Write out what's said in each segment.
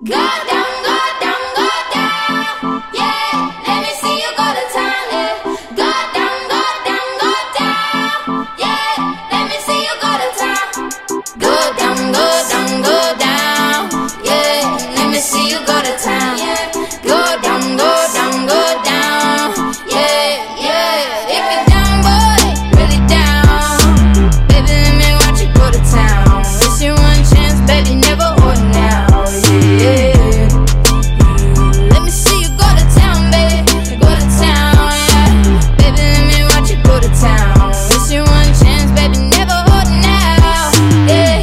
Go down, go down, go down. Yeah, let me see you go to town. Yeah, go down, go down, go down. Yeah, let me see you go to town. Go down, go down, go down. Yeah, let me see you go to town. Yeah, go down, go down, go down. Yeah, yeah. If you're down, boy, really down, baby, let me watch you go to town. It's your one chance, baby, never hold now. Yeah. Let me see you go to town, baby. Go to town, yeah. Baby, let me watch you go to town. It's your one chance, baby, never hold now. Yeah,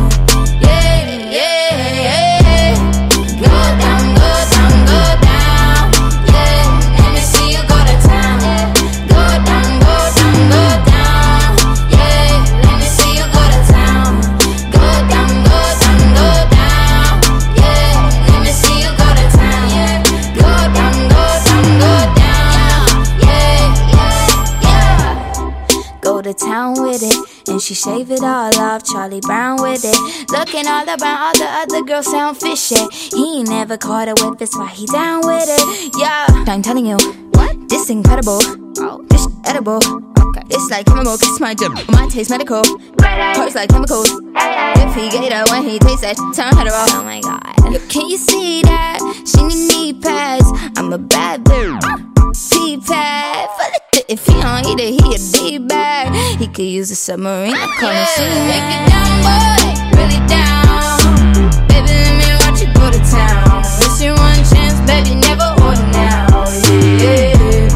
yeah, yeah, yeah. Go down, go down, go down. Yeah, let me see you go to town. Yeah, go down, go down, go down. Yeah, let me see you go to town. Go down, go down, go down. Yeah, let me see you go to town. Yeah, go down, go down, go down. Yeah, yeah, yeah. Go to town with it, and she shave it all off. Charlie Brown with it, looking all around. All the other girls sound fishy. He ain't never caught a whip, that's why he down with it. Yeah, I'm telling you, what? This incredible. Oh, this edible. Okay, it's like chemical, kiss my drip. Mine tastes medical. Hurts like chemicals. If he get it when he tastes that, turn hetero. Oh my god, yo, can you see that? She need knee pads. I'm a bad bitch. P-pad, fuck it. If he don't eat it, he a D-bag. He could use a submarine. I call him Superman. Make it down, boy, really down. Baby, let me watch you go to town. It's your one chance, baby, never hold now. Yeah.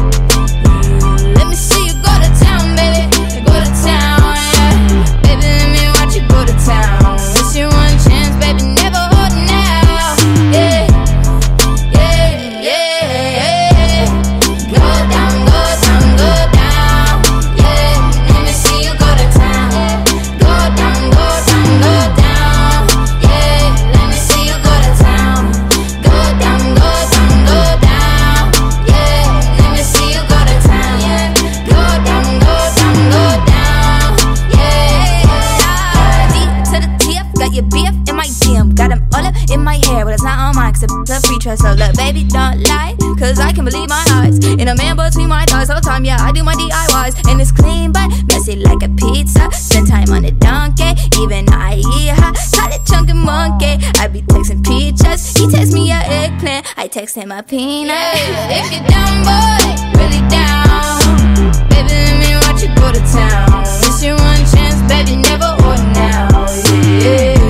Let me see you go to town, baby. Go to town, yeah. Baby, let me watch you go to town. It's your one chance, baby, never hold now. Yeah, yeah, yeah. Go down, go down, go down. Yeah, let me see you go to town. Yeah, go down, go down, go down. Yeah, let me see you go to town. Go down, go down, go down. Yeah, let me see you go to town. Yeah, go down, go down, go down. Yeah. D to the TF, got your BF in my DM. Got him all up in my hair, but it's not on mine, cause it's a free trust. So look, baby, don't lie, cause I can believe my eyes. In a man between my thighs all the time, yeah, I do my DIYs. And it's clean, but messy like a pizza. Spend time on the donkey, even I eat her. Call it chunky monkey, I be texting peaches. He text me a eggplant, I text him a peanut. If you're down, boy, really down, baby, let me watch you go to town. It's your one chance, baby, never hold now. Yeah.